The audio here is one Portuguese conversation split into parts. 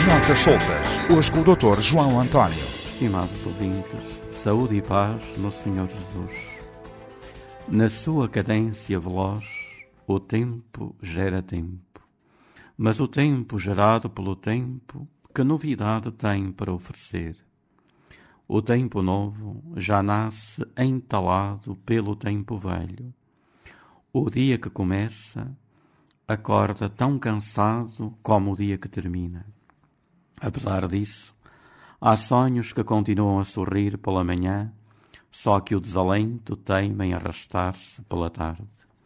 Notas soltas, hoje com o Dr. João António. Estimados ouvintes, saúde e paz no Senhor Jesus. Na sua cadência veloz, o tempo gera tempo. Mas o tempo gerado pelo tempo, que novidade tem para oferecer? O tempo novo já nasce entalado pelo tempo velho. O dia que começa acorda tão cansado como o dia que termina. Apesar disso, há sonhos que continuam a sorrir pela manhã, só que o desalento teima em arrastar-se pela tarde.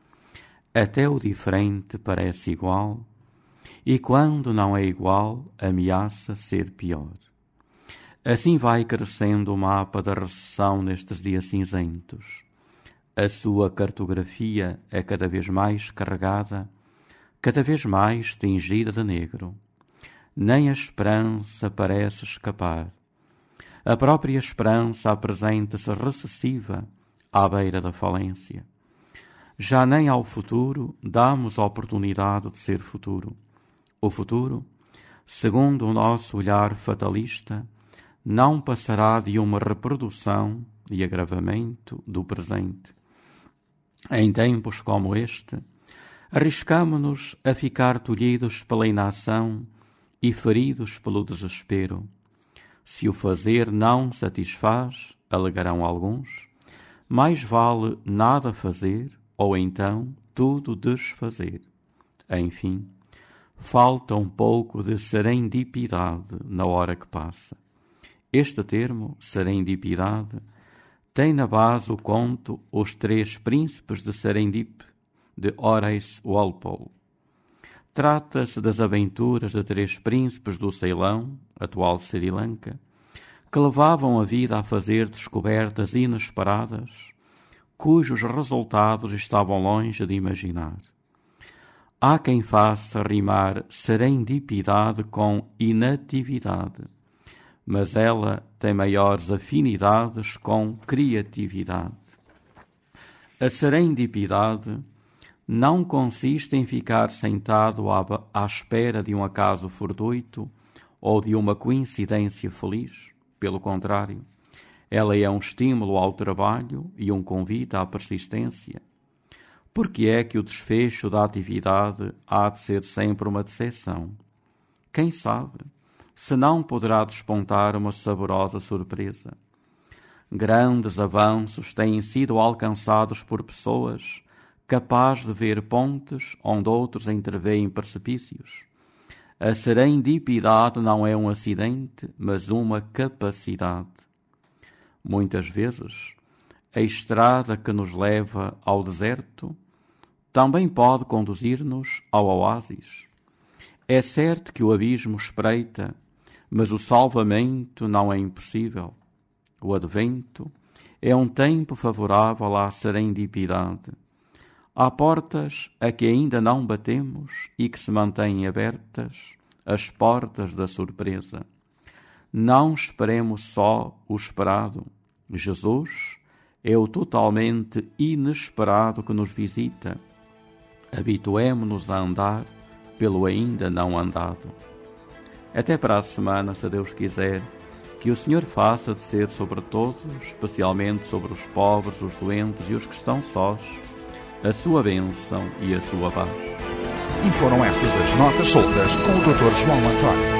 Até o diferente parece igual, e quando não é igual, ameaça ser pior. Assim vai crescendo o mapa da recessão nestes dias cinzentos. A sua cartografia é cada vez mais carregada, cada vez mais tingida de negro. Nem a esperança parece escapar. A própria esperança apresenta-se recessiva à beira da falência. Já nem ao futuro damos oportunidade de ser futuro. O futuro, segundo o nosso olhar fatalista, não passará de uma reprodução e agravamento do presente. Em tempos como este, arriscamo-nos a ficar tolhidos pela inação e feridos pelo desespero. Se o fazer não satisfaz, alegarão alguns, mais vale nada fazer ou então tudo desfazer. Enfim, falta um pouco de serendipidade na hora que passa. Este termo, serendipidade, tem na base o conto Os Três Príncipes de Serendip, de Horace Walpole. Trata-se das aventuras de três príncipes do Ceilão, atual Sri Lanka, que levavam a vida a fazer descobertas inesperadas, cujos resultados estavam longe de imaginar. Há quem faça rimar serendipidade com inatividade, mas ela tem maiores afinidades com criatividade. A serendipidade não consiste em ficar sentado à espera de um acaso fortuito ou de uma coincidência feliz. Pelo contrário, ela é um estímulo ao trabalho e um convite à persistência. Porque é que o desfecho da atividade há de ser sempre uma decepção? Quem sabe, se não poderá despontar uma saborosa surpresa. Grandes avanços têm sido alcançados por pessoas capazes de ver pontes onde outros entreveem precipícios. A serendipidade não é um acidente, mas uma capacidade. Muitas vezes, a estrada que nos leva ao deserto também pode conduzir-nos ao oásis. É certo que o abismo espreita, mas o salvamento não é impossível. O advento é um tempo favorável à serendipidade. Há portas a que ainda não batemos e que se mantêm abertas, as portas da surpresa. Não esperemos só o esperado. Jesus é o totalmente inesperado que nos visita. Habituemo-nos a andar pelo ainda não andado. Até para a semana, se Deus quiser, que o Senhor faça descer sobre todos, especialmente sobre os pobres, os doentes e os que estão sós, a sua bênção e a sua paz. E foram estas as notas soltas com o Dr. João António.